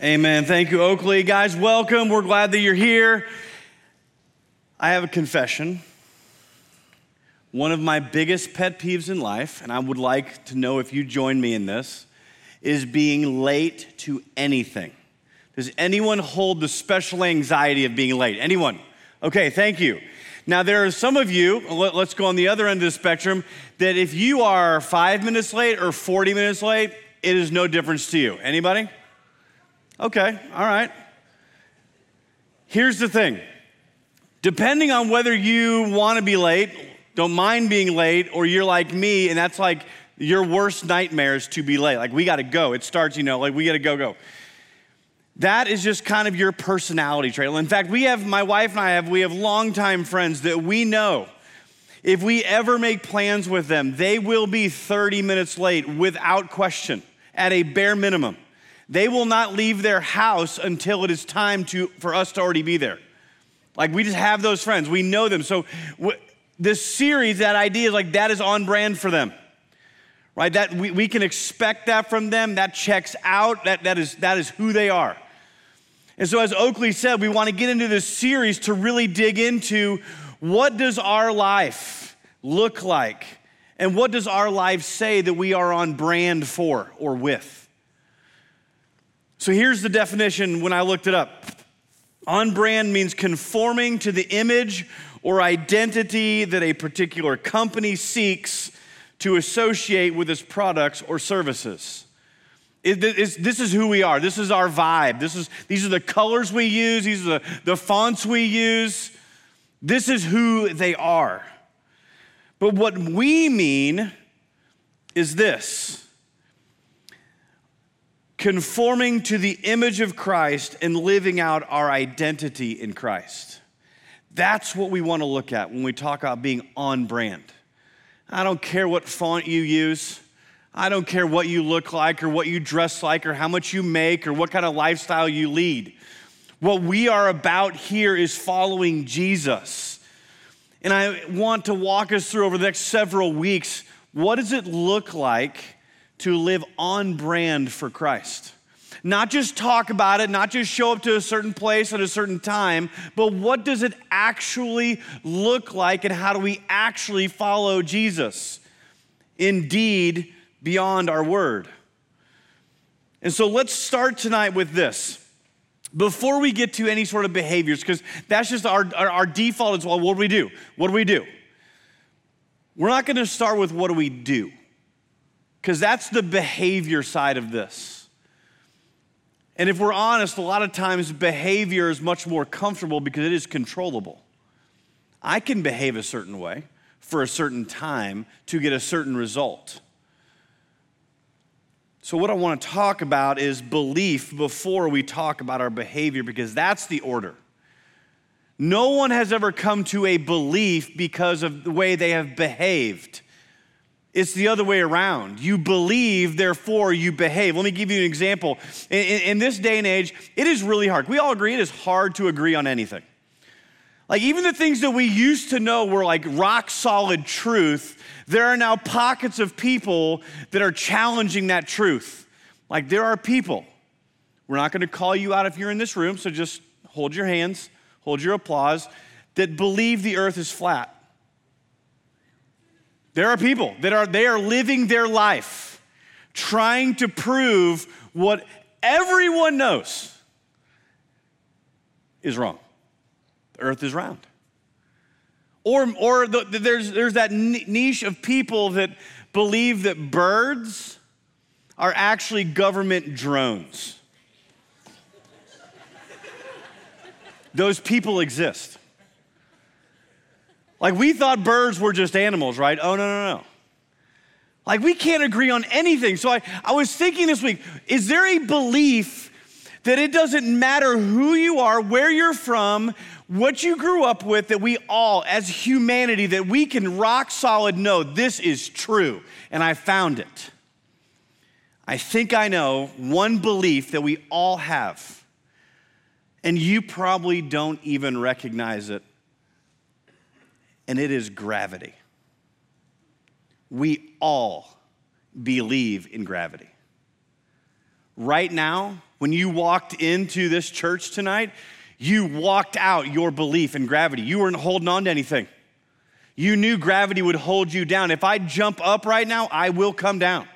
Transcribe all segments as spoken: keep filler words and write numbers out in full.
Amen. Thank you, Oakley. Guys, welcome. We're glad that you're here. I have a confession. One of my biggest pet peeves in life, and I would like to know if you join me in this, is being late to anything. Does anyone hold the special anxiety of being late? Anyone? Okay, thank you. Now, there are some of you, let's go on the other end of the spectrum, that if you are five minutes late or forty minutes late, it is no difference to you. Anybody? Okay, all right. Here's the thing. Depending on whether you want to be late, don't mind being late, or you're like me, and that's like your worst nightmares to be late. Like, we got to go. It starts, you know, like we got to go, go. That is just kind of your personality trait. In fact, we have, my wife and I have, we have longtime friends that we know if we ever make plans with them, they will be thirty minutes late without question, at a bare minimum. They will not leave their house until it is time to for us to already be there. Like, we just have those friends. We know them. So w- this series, that idea is like that is on brand for them, right? That we, we can expect that from them. That checks out. That, that, is, that is who they are. And so as Oakley said, we want to get into this series to really dig into what does our life look like, and what does our life say that we are on brand for or with. So here's the definition when I looked it up. On brand means conforming to the image or identity that a particular company seeks to associate with its products or services. It, it's, this is who we are. This is our vibe. This is, these are the colors we use. These are the, the fonts we use. This is who they are. But what we mean is this: conforming to the image of Christ and living out our identity in Christ. That's what we want to look at when we talk about being on brand. I don't care what font you use. I don't care what you look like or what you dress like or how much you make or what kind of lifestyle you lead. What we are about here is following Jesus. And I want to walk us through over the next several weeks, what does it look like to live on brand for Christ? Not just talk about it, not just show up to a certain place at a certain time, but what does it actually look like, and how do we actually follow Jesus? Indeed, beyond our word. And so let's start tonight with this. Before we get to any sort of behaviors, because that's just our, our, our default is, well, what do we do? What do we do? We're not going to start with what do we do, because that's the behavior side of this. And if we're honest, a lot of times behavior is much more comfortable because it is controllable. I can behave a certain way for a certain time to get a certain result. So what I want to talk about is belief before we talk about our behavior, because that's the order. No one has ever come to a belief because of the way they have behaved. It's the other way around. You believe, therefore you behave. Let me give you an example. In, in, in this day and age, it is really hard. We all agree it is hard to agree on anything. Like, even the things that we used to know were like rock solid truth, there are now pockets of people that are challenging that truth. Like, there are people, we're not gonna call you out if you're in this room, so just hold your hands, hold your applause, that believe the earth is flat. There are people that are, they are living their life trying to prove what everyone knows is wrong. The earth is round. Or, or the, the, there's, there's that niche of people that believe that birds are actually government drones. Those people exist. Like, we thought birds were just animals, right? Oh, no, no, no. Like, we can't agree on anything. So I, I was thinking this week, is there a belief that it doesn't matter who you are, where you're from, what you grew up with, that we all, as humanity, that we can rock solid know this is true, and I found it. I think I know one belief that we all have, and you probably don't even recognize it, and it is gravity. We all believe in gravity. Right now, When you walked into this church tonight, you walked out your belief in gravity. You weren't holding on to anything. You knew gravity would hold you down. If I jump up right now, I will come down.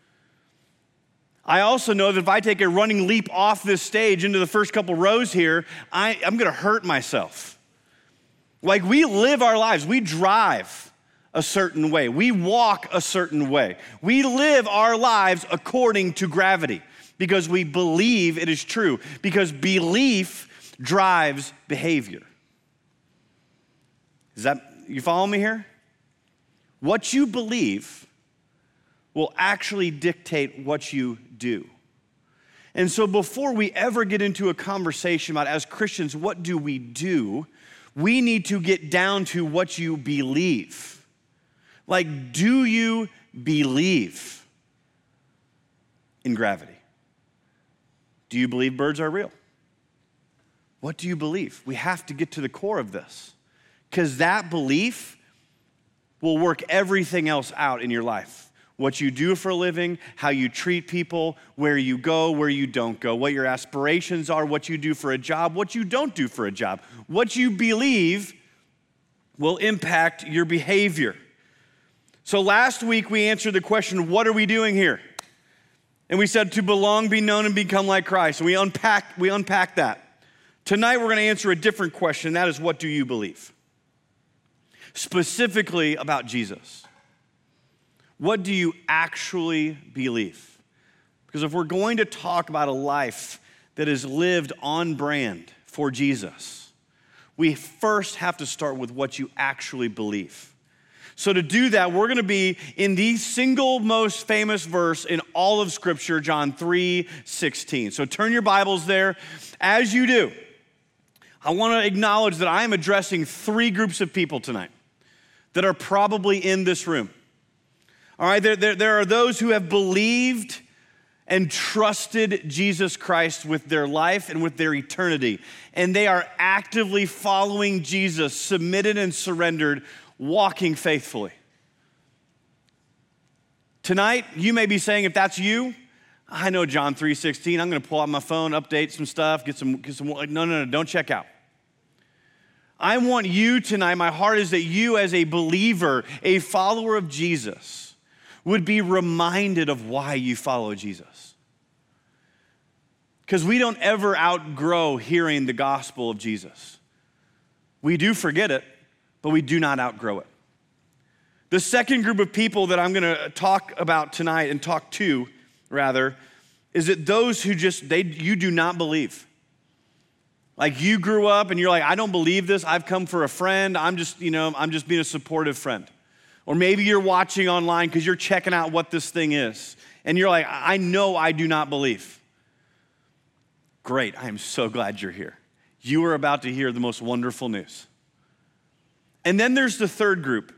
I also know that if I take a running leap off this stage into the first couple rows here, I, I'm gonna hurt myself. Like, we live our lives, we drive a certain way, we walk a certain way. We live our lives according to gravity because we believe it is true, because belief drives behavior. Is that, you follow me here? What you believe will actually dictate what you do. And so before we ever get into a conversation about, as Christians, what do we do, we need to get down to what you believe. Like, do you believe in gravity? Do you believe birds are real? What do you believe? We have to get to the core of this, because that belief will work everything else out in your life. What you do for a living, how you treat people, where you go, where you don't go, what your aspirations are, what you do for a job, what you don't do for a job. What you believe will impact your behavior. So last week we answered the question, what are we doing here? And we said to belong, be known, and become like Christ. And we unpacked, we unpacked that. Tonight we're gonna answer a different question, that is, what do you believe? Specifically about Jesus. What do you actually believe? Because if we're going to talk about a life that is lived on brand for Jesus, we first have to start with what you actually believe. So to do that, we're gonna be in the single most famous verse in all of Scripture, John three sixteen. So turn your Bibles there. As you do, I wanna acknowledge that I am addressing three groups of people tonight that are probably in this room. All right, there, there, there are those who have believed and trusted Jesus Christ with their life and with their eternity. And they are actively following Jesus, submitted and surrendered, walking faithfully. Tonight, you may be saying, if that's you, I know John three sixteen, I'm gonna pull out my phone, update some stuff, get some, get some, no, no, no, don't check out. I want you tonight, my heart is that you as a believer, a follower of Jesus, would be reminded of why you follow Jesus. Because we don't ever outgrow hearing the gospel of Jesus. We do forget it, but we do not outgrow it. The second group of people that I'm gonna talk about tonight, and talk to, rather, is that those who just, they you do not believe. Like, you grew up and you're like, I don't believe this, I've come for a friend, I'm just, you know, I'm just being a supportive friend. Or maybe you're watching online because you're checking out what this thing is. And you're like, I know I do not believe. Great, I am so glad you're here. You are about to hear the most wonderful news. And then there's the third group.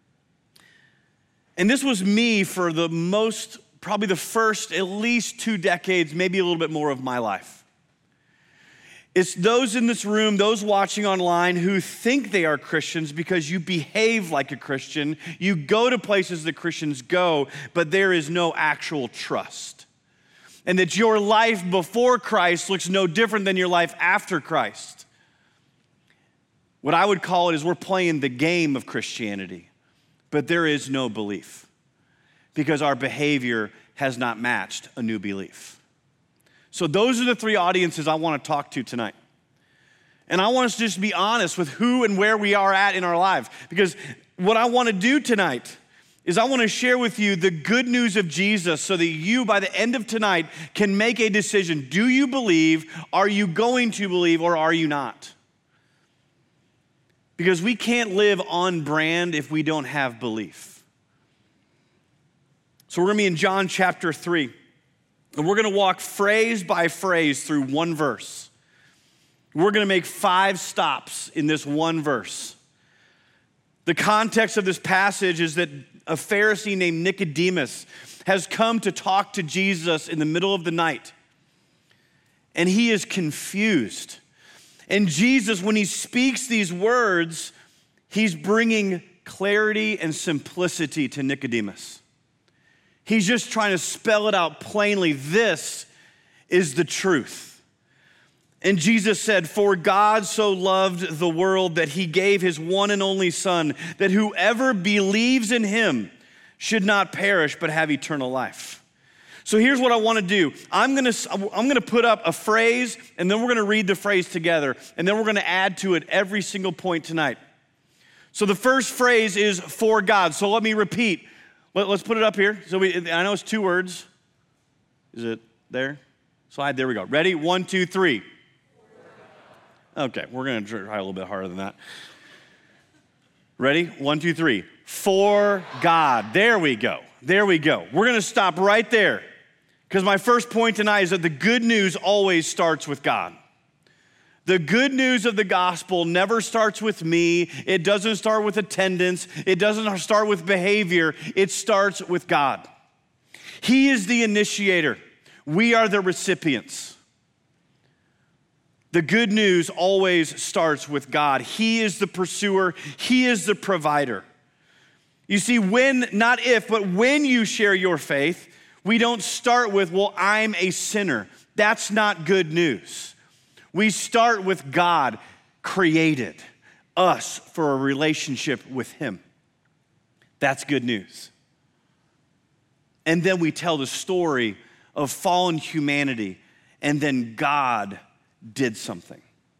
And this was me for the most, probably the first at least two decades, maybe a little bit more of my life. It's those in this room, those watching online, who think they are Christians because you behave like a Christian, you go to places that Christians go, but there is no actual trust. And that your life before Christ looks no different than your life after Christ. What I would call it is we're playing the game of Christianity, but there is no belief because our behavior has not matched a new belief. So those are the three audiences I want to talk to tonight. And I want us to just be honest with who and where we are at in our lives. Because what I want to do tonight is I want to share with you the good news of Jesus so that you, by the end of tonight, can make a decision. Do you believe? Are you going to believe? Or are you not? Because we can't live on brand if we don't have belief. So we're going to be in John chapter three. And we're gonna walk phrase by phrase through one verse. We're gonna make five stops in this one verse. The context of this passage is that a Pharisee named Nicodemus has come to talk to Jesus in the middle of the night. And he is confused. And Jesus, when he speaks these words, he's bringing clarity and simplicity to Nicodemus. He's just trying to spell it out plainly. This is the truth. And Jesus said, "For God so loved the world that he gave his one and only Son, that whoever believes in him should not perish but have eternal life." So here's what I want to do. I'm going to I'm going to put up a phrase, and then we're going to read the phrase together, and then we're going to add to it every single point tonight. So the first phrase is "for God." So let me repeat. Let, let's put it up here. So we, I know it's two words. Is it there? Slide. There we go. Ready? One, two, three. Okay, we're going to try a little bit harder than that. Ready? One, two, three. For God. There we go. There we go. We're going to stop right there because my first point tonight is that the good news always starts with God. The good news of the gospel never starts with me. It doesn't start with attendance. It doesn't start with behavior. It starts with God. He is the initiator. We are the recipients. The good news always starts with God. He is the pursuer. He is the provider. You see, when, not if, but when you share your faith, we don't start with, well, I'm a sinner. That's not good news. We start with God created us for a relationship with him. That's good news. And then we tell the story of fallen humanity, and then God did something.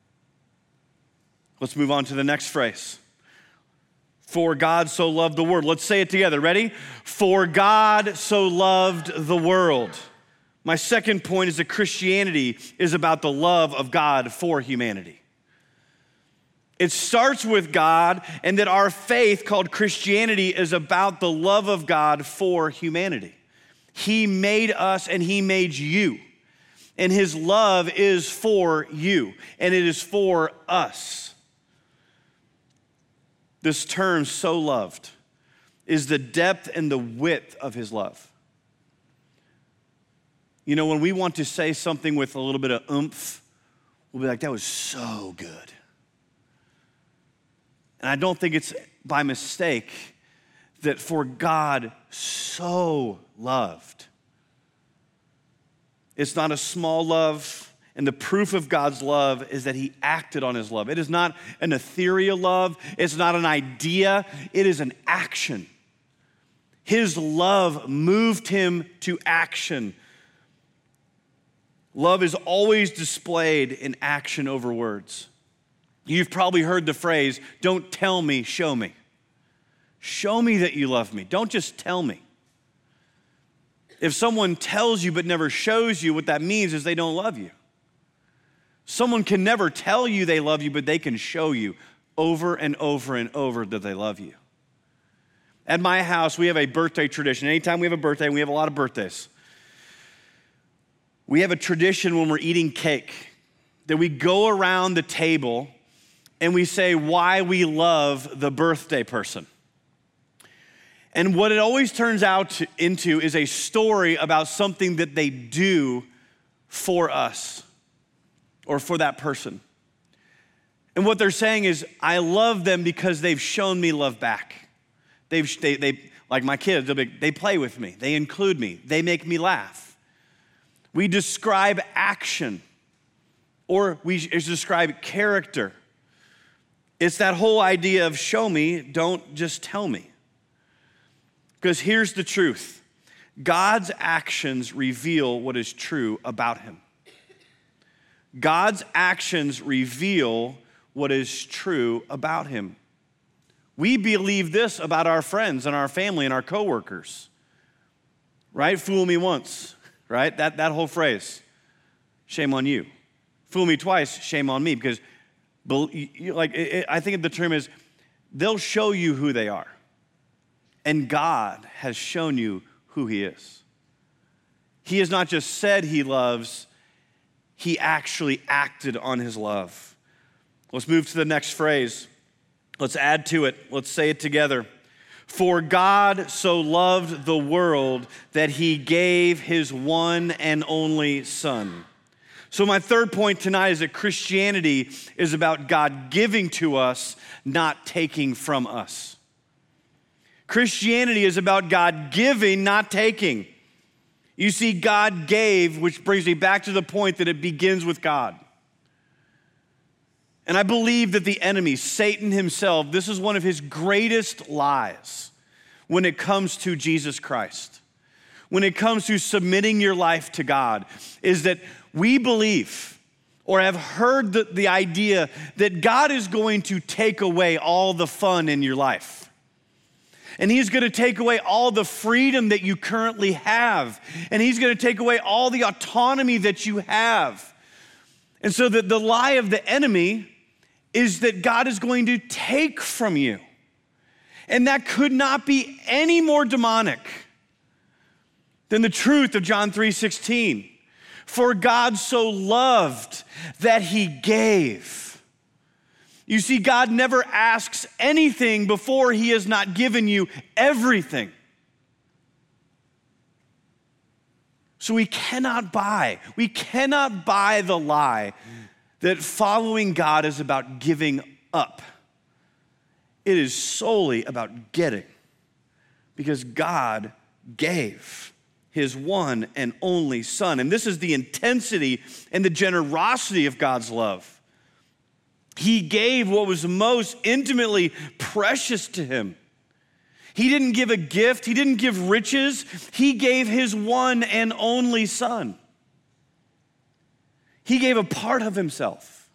Let's move on to the next phrase. For God so loved the world. Let's say it together. Ready? For God so loved the world. My second point is that Christianity is about the love of God for humanity. It starts with God, and that our faith called Christianity is about the love of God for humanity. He made us and he made you. And his love is for you, and it is for us. This term, so loved, is the depth and the width of his love. You know, when we want to say something with a little bit of oomph, we'll be like, that was so good. And I don't think it's by mistake that for God so loved. It's not a small love, and the proof of God's love is that he acted on his love. It is not an ethereal love. It's not an idea. It is an action. His love moved him to action. Love is always displayed in action over words. You've probably heard the phrase, "Don't tell me, show me." Show me that you love me. Don't just tell me. If someone tells you but never shows you, what that means is they don't love you. Someone can never tell you they love you, but they can show you over and over and over that they love you. At my house, we have a birthday tradition. Anytime we have a birthday, and we have a lot of birthdays, we have a tradition when we're eating cake that we go around the table and we say why we love the birthday person. And what it always turns out to, into is a story about something that they do for us or for that person. And what they're saying is, I love them because they've shown me love back. They've, they, they like my kids, be, they play with me. They include me. They make me laugh. We describe action, or we describe character. It's that whole idea of show me, don't just tell me. Because here's the truth. God's actions reveal what is true about him. God's actions reveal what is true about him. We believe this about our friends and our family and our coworkers. Right? Fool me once, right? That, that whole phrase. Shame on you. Fool me twice, shame on me. Because like I think the term is, they'll show you who they are. And God has shown you who he is. He has not just said he loves, he actually acted on his love. Let's move to the next phrase. Let's add to it. Let's say it together. For God so loved the world that he gave his one and only Son. So my third point tonight is that Christianity is about God giving to us, not taking from us. Christianity is about God giving, not taking. You see, God gave, which brings me back to the point that it begins with God. And I believe that the enemy, Satan himself, this is one of his greatest lies when it comes to Jesus Christ. When it comes to submitting your life to God, is that we believe or have heard the, the idea that God is going to take away all the fun in your life. And he's gonna take away all the freedom that you currently have. And he's gonna take away all the autonomy that you have. And so the, the lie of the enemy is that God is going to take from you. And that could not be any more demonic than the truth of John three sixteen. For God so loved that he gave. You see, God never asks anything before he has not given you everything. So we cannot buy, we cannot buy the lie that following God is about giving up. It is solely about getting, because God gave his one and only Son. And this is the intensity and the generosity of God's love. He gave what was most intimately precious to him. He didn't give a gift. He didn't give riches. He gave his one and only Son. He gave a part of himself.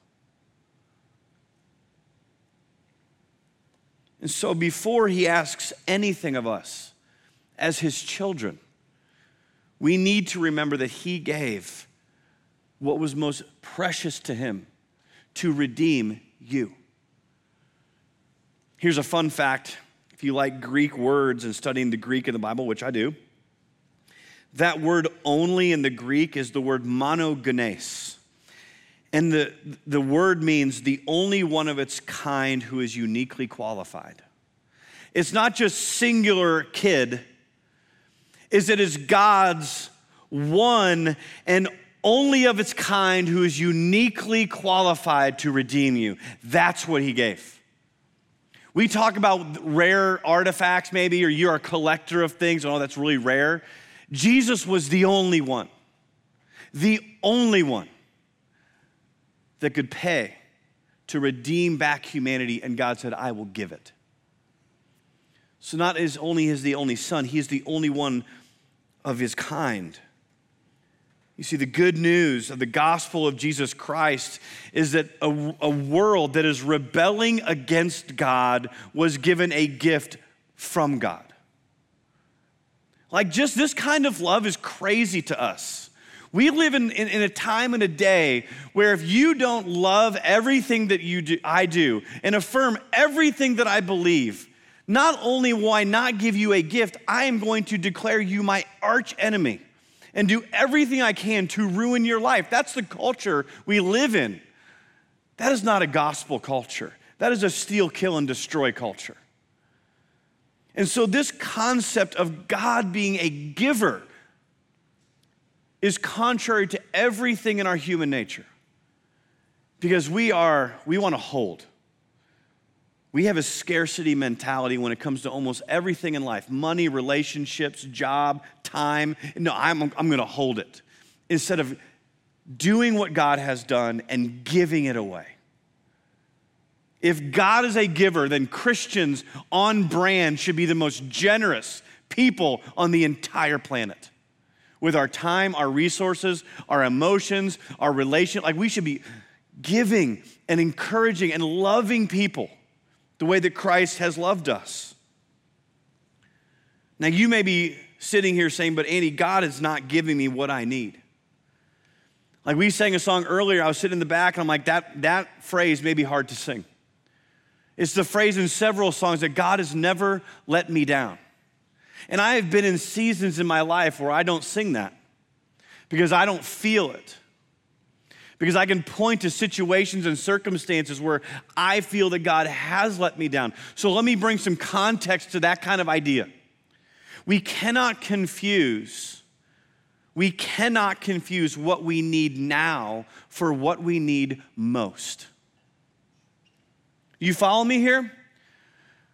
And so before he asks anything of us as his children, we need to remember that he gave what was most precious to him to redeem you. Here's a fun fact. If you like Greek words and studying the Greek in the Bible, which I do, that word only in the Greek is the word monogenes. And the, the word means the only one of its kind who is uniquely qualified. It's not just singular kid, is it is God's one and only of its kind who is uniquely qualified to redeem you. That's what he gave. We talk about rare artifacts maybe, or you're a collector of things, oh, that's really rare. Jesus was the only one, the only one that could pay to redeem back humanity, and God said, I will give it. So not as only is the only Son, he is the only one of his kind. You see, the good news of the gospel of Jesus Christ is that a, a world that is rebelling against God was given a gift from God. Like, just this kind of love is crazy to us. We live in, in, in a time and a day where if you don't love everything that you do, I do, and affirm everything that I believe, not only will I not give you a gift, I am going to declare you my arch enemy and do everything I can to ruin your life. That's the culture we live in. That is not a gospel culture. That is a steal, kill, and destroy culture. And so this concept of God being a giver is contrary to everything in our human nature. Because we are, we want to hold. We have a scarcity mentality when it comes to almost everything in life. Money, relationships, job, time. No, I'm, I'm going to hold it. Instead of doing what God has done and giving it away. If God is a giver, then Christians on brand should be the most generous people on the entire planet. With our time, our resources, our emotions, our relation. Like, we should be giving and encouraging and loving people the way that Christ has loved us. Now, you may be sitting here saying, but Andy, God is not giving me what I need. Like, we sang a song earlier, I was sitting in the back, and I'm like, that, that phrase may be hard to sing. It's the phrase in several songs that God has never let me down. And I have been in seasons in my life where I don't sing that because I don't feel it. Because I can point to situations and circumstances where I feel that God has let me down. So let me bring some context to that kind of idea. We cannot confuse, we cannot confuse what we need now for what we need most. You follow me here?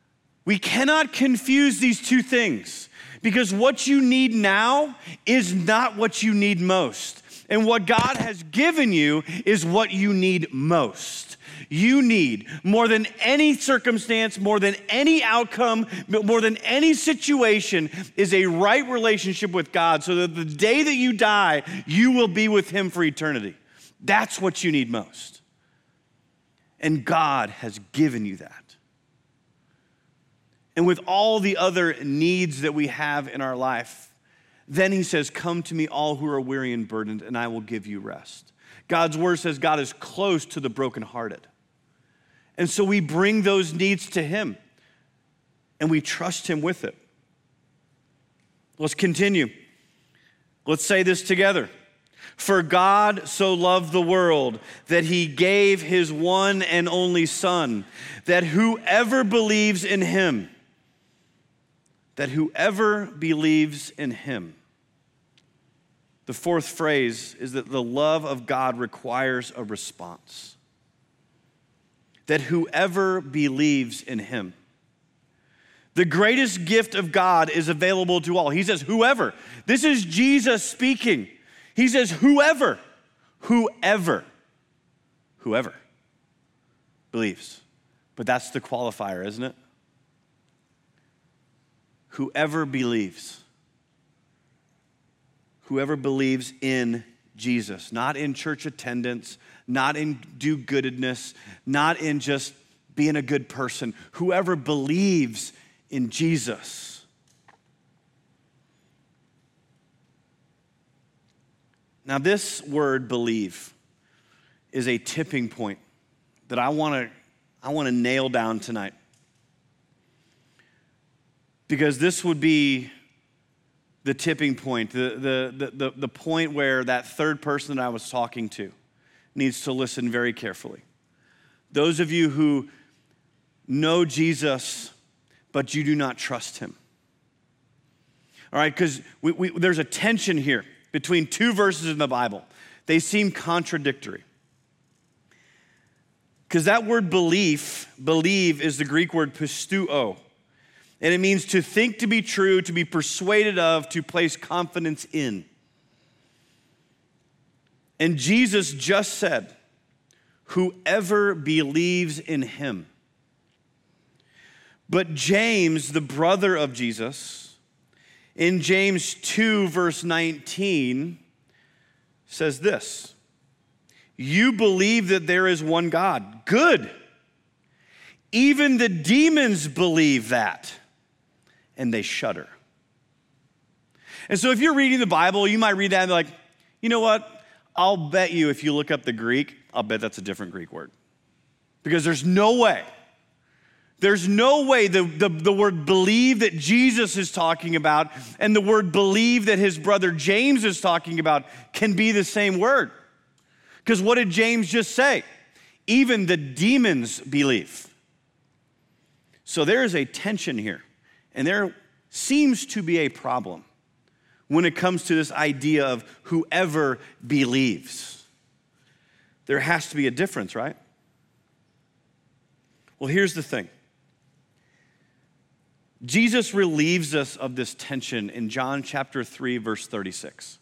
We cannot confuse these two things because what you need now is not what you need most. And what God has given you is what you need most. You need, more than any circumstance, more than any outcome, more than any situation, is a right relationship with God so that the day that you die, you will be with Him for eternity. That's what you need most. And God has given you that. And with all the other needs that we have in our life, then He says, come to me all who are weary and burdened, and I will give you rest. God's word says God is close to the brokenhearted. And so we bring those needs to Him, and we trust Him with it. Let's continue. Let's say this together. For God so loved the world that He gave His one and only Son, that whoever believes in Him, that whoever believes in Him. The fourth phrase is that the love of God requires a response. That whoever believes in Him. The greatest gift of God is available to all. He says, whoever. This is Jesus speaking. He says, whoever, whoever, whoever believes. But that's the qualifier, isn't it? Whoever believes. Whoever believes in Jesus, not in church attendance, not in do-goodedness, not in just being a good person. Whoever believes in Jesus. Now, this word believe is a tipping point that I want to I want to nail down tonight. Because this would be the tipping point, the, the, the, the point where that third person that I was talking to needs to listen very carefully. Those of you who know Jesus, but you do not trust Him. All right, because we, we, there's a tension here between two verses in the Bible. They seem contradictory. Because that word belief, believe, is the Greek word pisteuo. And it means to think to be true, to be persuaded of, to place confidence in. And Jesus just said, whoever believes in Him. But James, the brother of Jesus, in James two, verse nineteen, says this, you believe that there is one God. Good. Even the demons believe that, and they shudder. And so if you're reading the Bible, you might read that and be like, you know what? I'll bet you if you look up the Greek, I'll bet that's a different Greek word. Because there's no way, there's no way the, the, the word believe that Jesus is talking about and the word believe that his brother James is talking about can be the same word. Because what did James just say? Even the demons believe. So there is a tension here, and there seems to be a problem when it comes to this idea of whoever believes. There has to be a difference, right? Well, here's the thing. Jesus relieves us of this tension in John chapter three, verse thirty-six.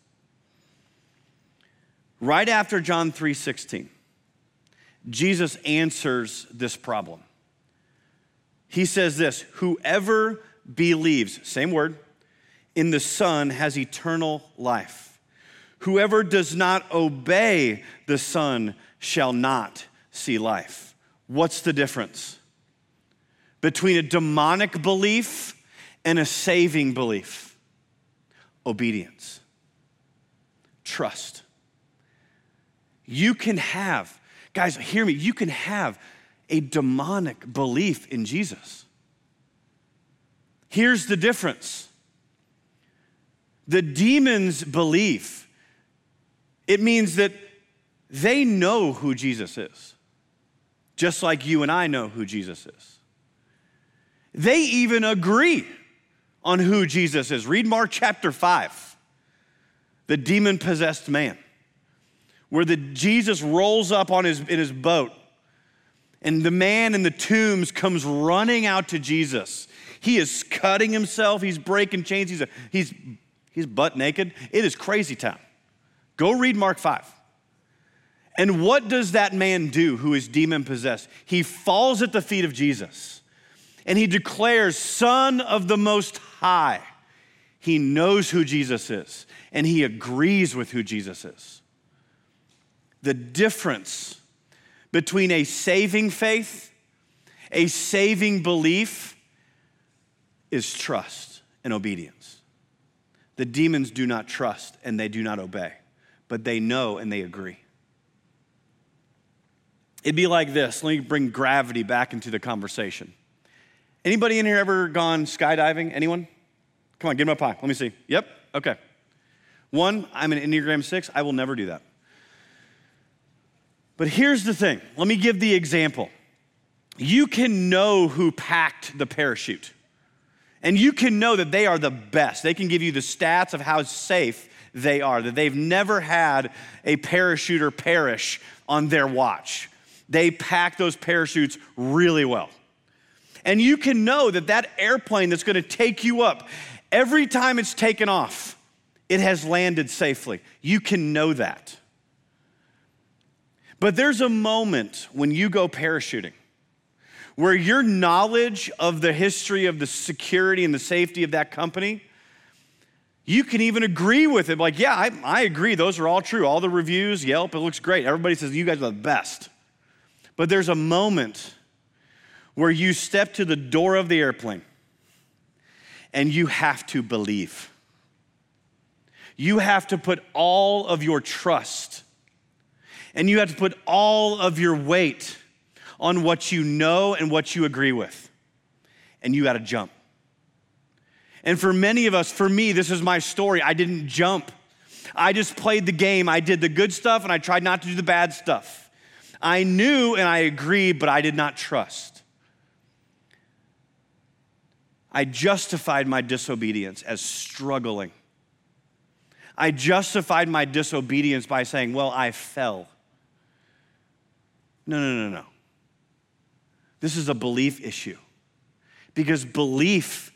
Right after John three sixteen, Jesus answers this problem. He says this, whoever believes, same word, in the Son has eternal life. Whoever does not obey the Son shall not see life. What's the difference between a demonic belief and a saving belief? Obedience. Trust. You can have, guys, hear me, you can have a demonic belief in Jesus. Here's the difference. The demons believe. It means that they know who Jesus is, just like you and I know who Jesus is. They even agree on who Jesus is. Read Mark chapter five, the demon-possessed man, where the Jesus rolls up on his in his boat. And the man in the tombs comes running out to Jesus. He is cutting himself. He's breaking chains. He's, a, he's, he's butt naked. It is crazy town. Go read Mark five. And what does that man do who is demon possessed? He falls at the feet of Jesus and he declares, Son of the Most High. He knows who Jesus is and he agrees with who Jesus is. The difference between a saving faith, a saving belief, is trust and obedience. The demons do not trust and they do not obey, but they know and they agree. It'd be like this. Let me bring gravity back into the conversation. Anybody in here ever gone skydiving? Anyone? Come on, give them up high. Let me see. Yep, okay. One, I'm an Enneagram six. I will never do that. But here's the thing. Let me give the example. You can know who packed the parachute. And you can know that they are the best. They can give you the stats of how safe they are, that they've never had a parachuter perish on their watch. They pack those parachutes really well. And you can know that that airplane that's gonna take you up, every time it's taken off, it has landed safely. You can know that. But there's a moment when you go parachuting where your knowledge of the history of the security and the safety of that company, you can even agree with it. Like, yeah, I, I agree. Those are all true. All the reviews, Yelp, it looks great. Everybody says you guys are the best. But there's a moment where you step to the door of the airplane and you have to believe. You have to put all of your trust and you have to put all of your weight on what you know and what you agree with. And you got to jump. And for many of us, for me, this is my story. I didn't jump. I just played the game. I did the good stuff and I tried not to do the bad stuff. I knew and I agreed, but I did not trust. I justified my disobedience as struggling. I justified my disobedience by saying, well, I fell. No, no, no, no. This is a belief issue because belief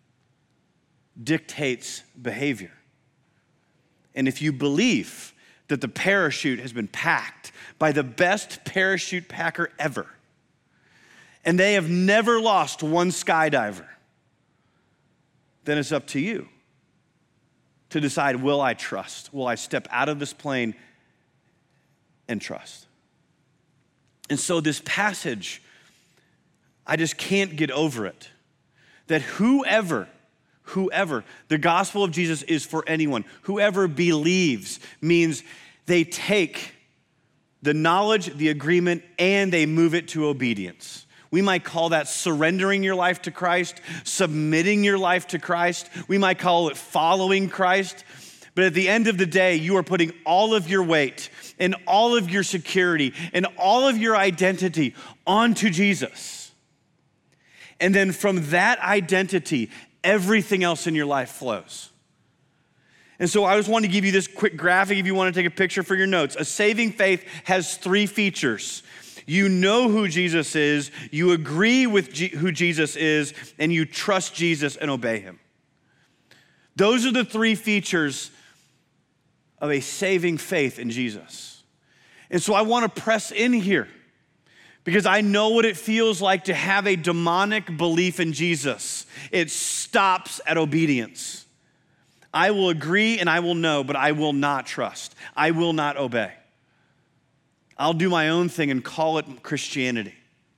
dictates behavior. And if you believe that the parachute has been packed by the best parachute packer ever, and they have never lost one skydiver, then it's up to you to decide, will I trust? Will I step out of this plane and trust? And so this passage, I just can't get over it. That whoever, whoever, the gospel of Jesus is for anyone. Whoever believes means they take the knowledge, the agreement, and they move it to obedience. We might call that surrendering your life to Christ, submitting your life to Christ. We might call it following Christ. But at the end of the day, you are putting all of your weight and all of your security and all of your identity onto Jesus. And then from that identity, everything else in your life flows. And so I just want to give you this quick graphic if you want to take a picture for your notes. A saving faith has three features. You know who Jesus is, you agree with G- who Jesus is, and you trust Jesus and obey him. Those are the three features of a saving faith in Jesus. And so I want to press in here because I know what it feels like to have a demonic belief in Jesus. It stops at obedience. I will agree and I will know, but I will not trust. I will not obey. I'll do my own thing and call it Christianity.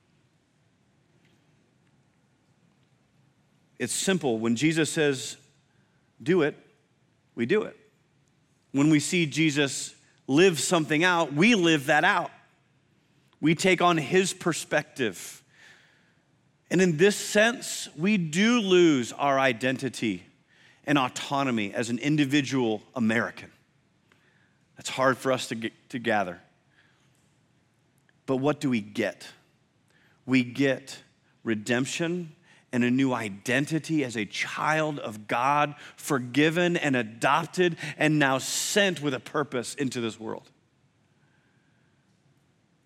It's simple. When Jesus says, do it, we do it. When we see Jesus live something out, we live that out. We take on his perspective. And in this sense, we do lose our identity and autonomy as an individual American. That's hard for us to get, to gather. But what do we get? We get redemption and a new identity as a child of God, forgiven and adopted, and now sent with a purpose into this world.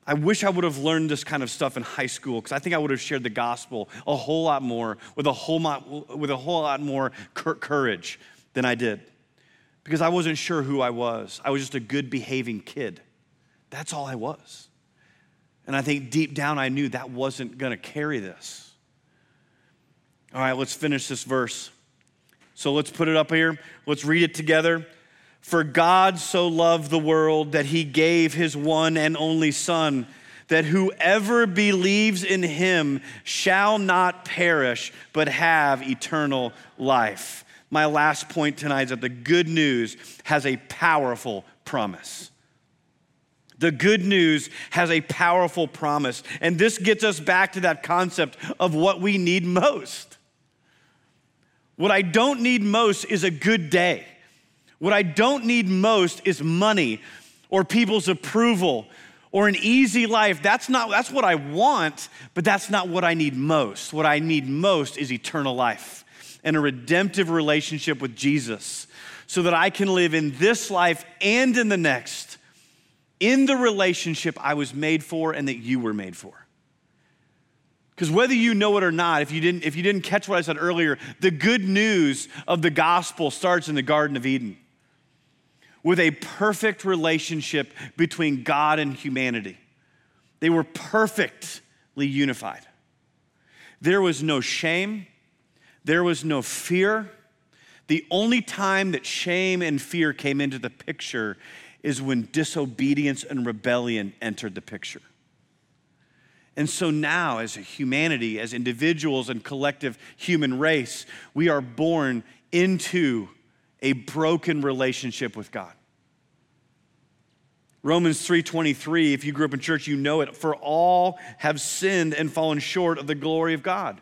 I wish I would have learned this kind of stuff in high school, because I think I would have shared the gospel a whole lot more with a whole lot, with a whole lot more courage than I did, because I wasn't sure who I was. I was just a good behaving kid. That's all I was. And I think deep down I knew that wasn't gonna carry this. All right, let's finish this verse. So let's put it up here. Let's read it together. For God so loved the world that he gave his one and only Son, that whoever believes in him shall not perish, but have eternal life. My last point tonight is that the good news has a powerful promise. The good news has a powerful promise. And this gets us back to that concept of what we need most. What I don't need most is a good day. What I don't need most is money or people's approval or an easy life. That's not, that's what I want, but that's not what I need most. What I need most is eternal life and a redemptive relationship with Jesus, so that I can live in this life and in the next in the relationship I was made for and that you were made for. Because whether you know it or not, if you didn't, if you didn't catch what I said earlier, the good news of the gospel starts in the Garden of Eden with a perfect relationship between God and humanity. They were perfectly unified. There was no shame. There was no fear. The only time that shame and fear came into the picture is when disobedience and rebellion entered the picture. And so now, as a humanity, as individuals and collective human race, we are born into a broken relationship with God. Romans three twenty-three, if you grew up in church, you know it. For all have sinned and fallen short of the glory of God.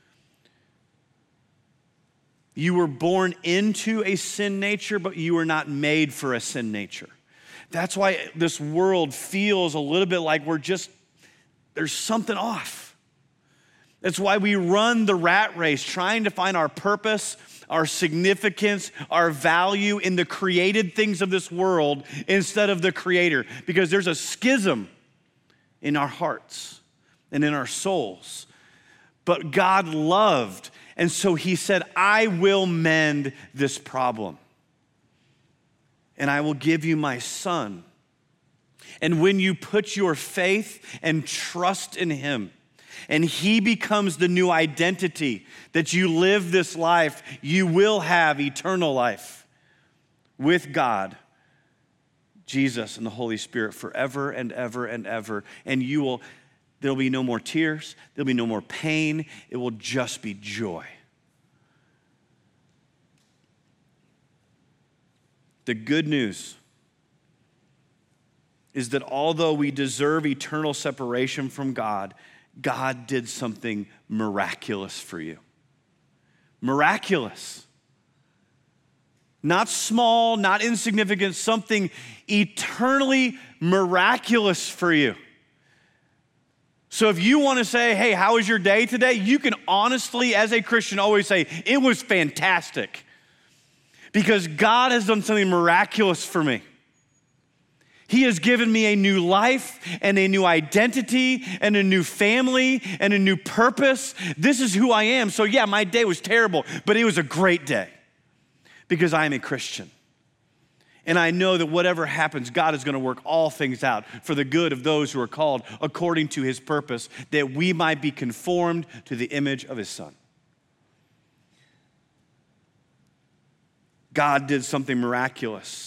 You were born into a sin nature, but you were not made for a sin nature. That's why this world feels a little bit like we're just, there's something off. That's why we run the rat race, trying to find our purpose, our significance, our value in the created things of this world instead of the Creator, because there's a schism in our hearts and in our souls. But God loved, and so he said, I will mend this problem, and I will give you my Son. And when you put your faith and trust in him, and he becomes the new identity that you live this life, you will have eternal life with God, Jesus, and the Holy Spirit forever and ever and ever. And you will, there'll be no more tears, there'll be no more pain, it will just be joy. The good news is that although we deserve eternal separation from God, God did something miraculous for you. Miraculous. Not small, not insignificant, something eternally miraculous for you. So if you want to say, hey, how was your day today? You can honestly, as a Christian, always say, it was fantastic. Because God has done something miraculous for me. He has given me a new life and a new identity and a new family and a new purpose. This is who I am. So yeah, my day was terrible, but it was a great day because I am a Christian. And I know that whatever happens, God is going to work all things out for the good of those who are called according to his purpose, that we might be conformed to the image of his Son. God did something miraculous.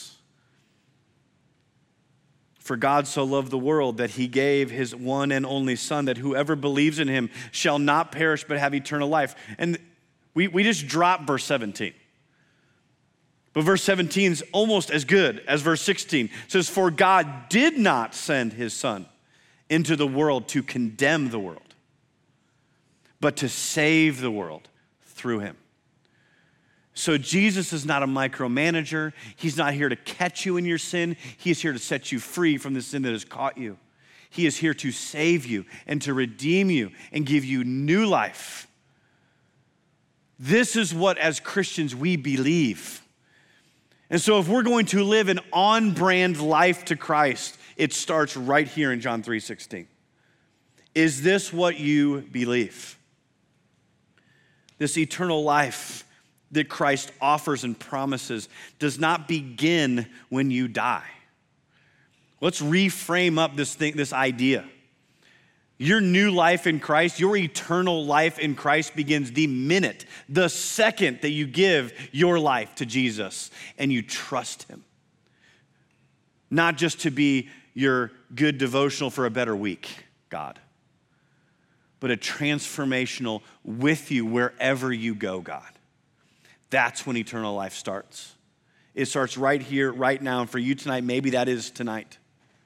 For God so loved the world that he gave his one and only Son, that whoever believes in him shall not perish but have eternal life. And we, we just dropped verse seventeen. But verse seventeen is almost as good as verse sixteen. It says, for God did not send his Son into the world to condemn the world, but to save the world through him. So Jesus is not a micromanager. He's not here to catch you in your sin. He is here to set you free from the sin that has caught you. He is here to save you and to redeem you and give you new life. This is what, as Christians, we believe. And so if we're going to live an on-brand life to Christ It starts right here in John three sixteen. Is this what you believe? This eternal life that Christ offers and promises does not begin when you die. Let's reframe up this thing, this idea. Your new life in Christ, your eternal life in Christ begins the minute, the second that you give your life to Jesus and you trust him. Not just to be your good devotional for a better week, God, but a transformational with you wherever you go, God. That's when eternal life starts. It starts right here, right now. And for you tonight, maybe that is tonight.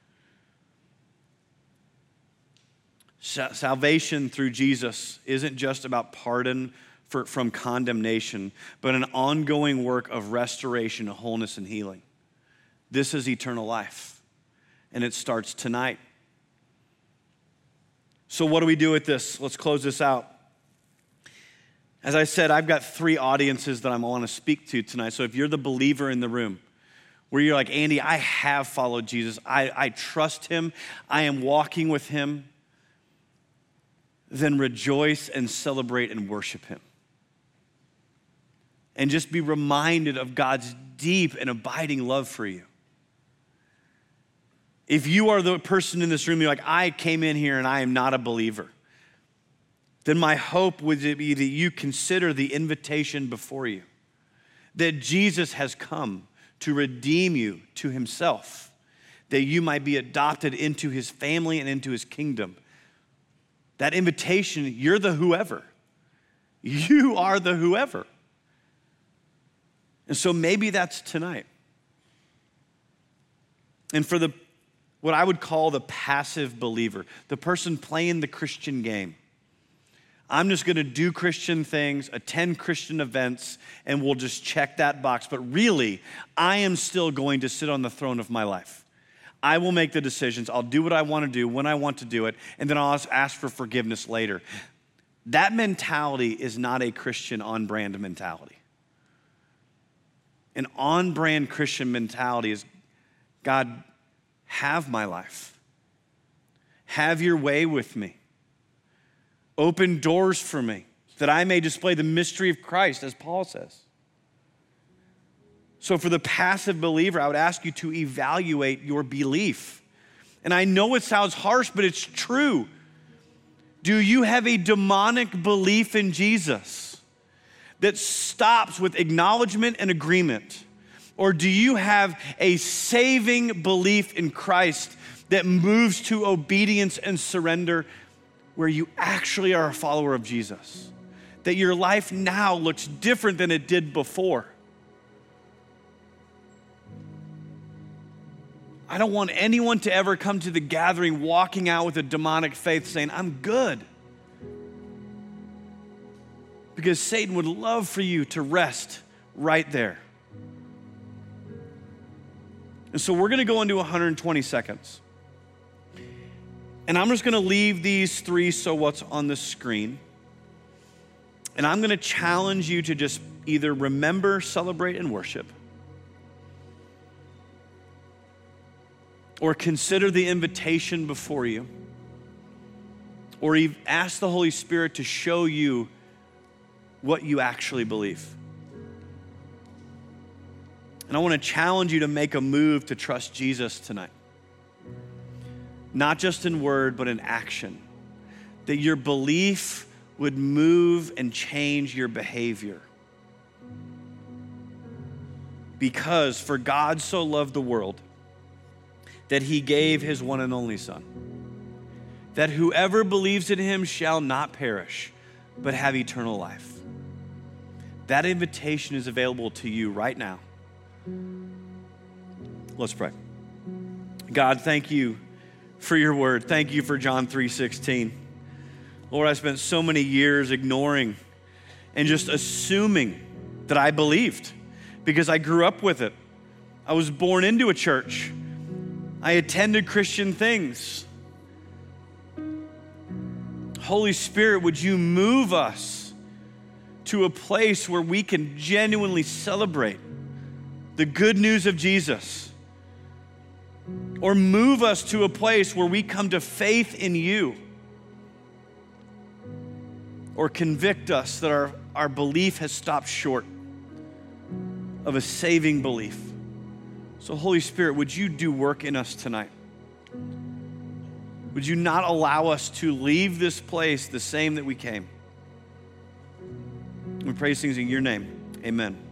Salvation through Jesus isn't just about pardon for, from condemnation, but an ongoing work of restoration, wholeness, and healing. This is eternal life, and it starts tonight. So what do we do with this? Let's close this out. As I said, I've got three audiences that I want to speak to tonight. So if you're the believer in the room, where you're like, Andy, I have followed Jesus. I, I trust him. I am walking with him. Then rejoice and celebrate and worship him. And just be reminded of God's deep and abiding love for you. If you are the person in this room, you're like, I came in here and I am not a believer, then my hope would be that you consider the invitation before you, that Jesus has come to redeem you to himself, that you might be adopted into his family and into his kingdom. That invitation, you're the whoever. You are the whoever. And so maybe that's tonight. And for the what I would call the passive believer, the person playing the Christian game, I'm just gonna do Christian things, attend Christian events, and we'll just check that box. But really, I am still going to sit on the throne of my life. I will make the decisions. I'll do what I want to do when I want to do it, and then I'll ask for forgiveness later. That mentality is not a Christian on-brand mentality. An on-brand Christian mentality is, God, have my life. Have your way with me. Open doors for me that I may display the mystery of Christ, as Paul says. So for the passive believer, I would ask you to evaluate your belief. And I know it sounds harsh, but it's true. Do you have a demonic belief in Jesus that stops with acknowledgement and agreement? Or do you have a saving belief in Christ that moves to obedience and surrender, where you actually are a follower of Jesus? That your life now looks different than it did before? I don't want anyone to ever come to the gathering walking out with a demonic faith saying, I'm good. Because Satan would love for you to rest right there. And so we're gonna go into one hundred twenty seconds. And I'm just gonna leave these three so what's on the screen. And I'm gonna challenge you to just either remember, celebrate, and worship, or consider the invitation before you, or ask the Holy Spirit to show you what you actually believe. And I want to challenge you to make a move to trust Jesus tonight. Not just in word, but in action. That your belief would move and change your behavior. Because for God so loved the world that he gave his one and only Son, that whoever believes in him shall not perish, but have eternal life. That invitation is available to you right now. Let's pray. God, thank you for your word. Thank you for John three sixteen. Lord, I spent so many years ignoring and just assuming that I believed because I grew up with it. I was born into a church. I attended Christian things. Holy Spirit, would you move us to a place where we can genuinely celebrate the good news of Jesus, or move us to a place where we come to faith in you, or convict us that our, our belief has stopped short of a saving belief. So Holy Spirit, would you do work in us tonight? Would you not allow us to leave this place the same that we came? We pray these things in your name. Amen.